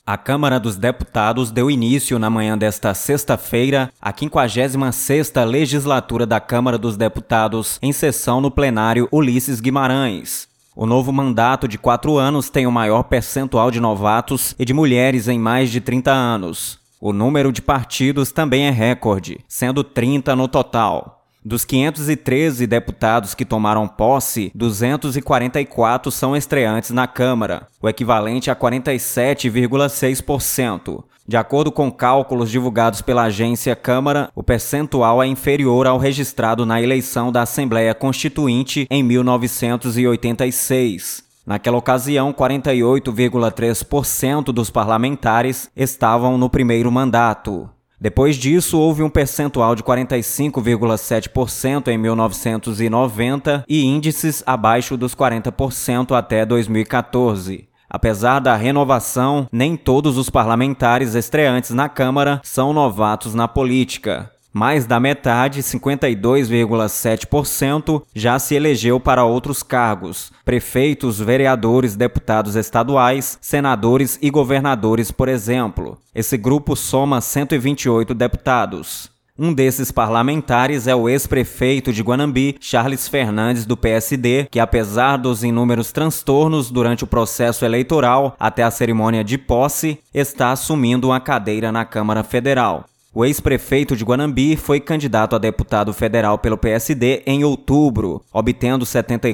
A Câmara dos Deputados deu início na manhã desta sexta-feira à 56ª Legislatura da Câmara dos Deputados, em sessão no plenário Ulisses Guimarães. O novo mandato de 4 anos tem o maior percentual de novatos e de mulheres em mais de 30 anos. O número de partidos também é recorde, sendo 30 no total. Dos 513 deputados que tomaram posse, 244 são estreantes na Câmara, o equivalente a 47,6%. De acordo com cálculos divulgados pela agência Câmara, o percentual é inferior ao registrado na eleição da Assembleia Constituinte em 1986. Naquela ocasião, 48,3% dos parlamentares estavam no primeiro mandato. Depois disso, houve um percentual de 45,7% em 1990 e índices abaixo dos 40% até 2014. Apesar da renovação, nem todos os parlamentares estreantes na Câmara são novatos na política. Mais da metade, 52,7%, já se elegeu para outros cargos: prefeitos, vereadores, deputados estaduais, senadores e governadores, por exemplo. Esse grupo soma 128 deputados. Um desses parlamentares é o ex-prefeito de Guanambi, Charles Fernandes, do PSD, que apesar dos inúmeros transtornos durante o processo eleitoral até a cerimônia de posse, está assumindo uma cadeira na Câmara Federal. O ex-prefeito de Guanambi foi candidato a deputado federal pelo PSD em outubro, obtendo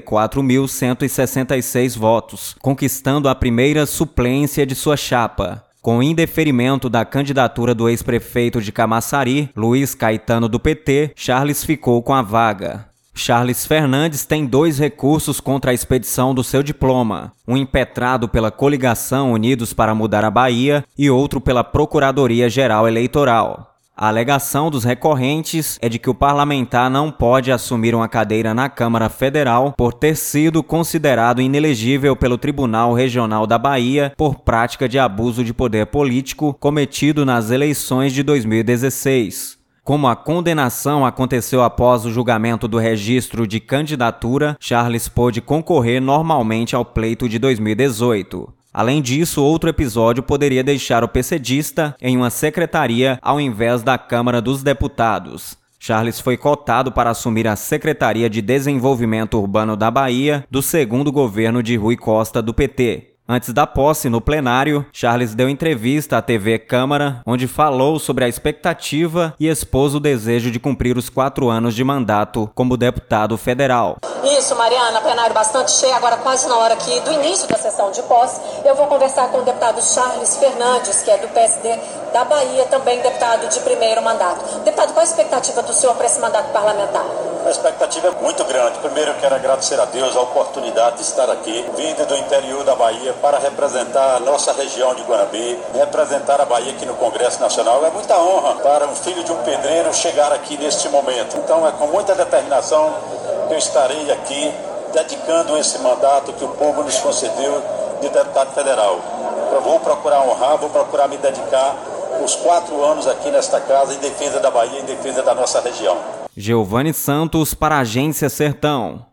74.166 votos, conquistando a primeira suplência de sua chapa. Com o indeferimento da candidatura do ex-prefeito de Camaçari, Luiz Caetano, do PT, Charles ficou com a vaga. Charles Fernandes tem 2 recursos contra a expedição do seu diploma, um impetrado pela coligação Unidos para Mudar a Bahia e outro pela Procuradoria-Geral Eleitoral. A alegação dos recorrentes é de que o parlamentar não pode assumir uma cadeira na Câmara Federal por ter sido considerado inelegível pelo Tribunal Regional da Bahia por prática de abuso de poder político cometido nas eleições de 2016. Como a condenação aconteceu após o julgamento do registro de candidatura, Charles pôde concorrer normalmente ao pleito de 2018. Além disso, outro episódio poderia deixar o PCdista em uma secretaria ao invés da Câmara dos Deputados. Charles foi cotado para assumir a Secretaria de Desenvolvimento Urbano da Bahia do segundo governo de Rui Costa, do PT. Antes da posse no plenário, Charles deu entrevista à TV Câmara, onde falou sobre a expectativa e expôs o desejo de cumprir os 4 anos de mandato como deputado federal. Isso, Mariana, plenário bastante cheio, agora quase na hora aqui do início da sessão de posse. Eu vou conversar com o deputado Charles Fernandes, que é do PSD da Bahia, também deputado de primeiro mandato. Deputado, qual a expectativa do senhor para esse mandato parlamentar? A expectativa é muito grande. Primeiro, eu quero agradecer a Deus a oportunidade de estar aqui, vindo do interior da Bahia, para representar a nossa região de Guanambi, representar a Bahia aqui no Congresso Nacional. É muita honra para um filho de um pedreiro chegar aqui neste momento. Então, é com muita determinação que eu estarei aqui, dedicando esse mandato que o povo nos concedeu de deputado federal. Eu vou procurar honrar, vou procurar me dedicar os 4 anos aqui nesta casa em defesa da Bahia, em defesa da nossa região. Giovanni Santos para a Agência Sertão.